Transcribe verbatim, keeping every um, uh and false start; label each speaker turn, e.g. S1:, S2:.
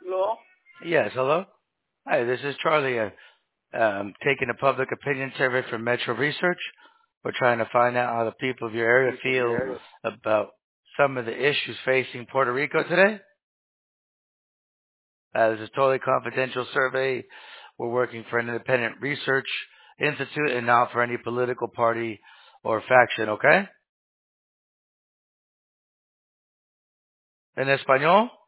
S1: Hello?
S2: Yes, hello. Hi, this is Charlie. Uh, um, taking a public opinion survey from Metro Research. We're trying to find out how the people of your area feel about some of the issues facing Puerto Rico today. Uh, this is a totally confidential survey. We're working for an independent research institute and not for any political party or faction, okay? En español?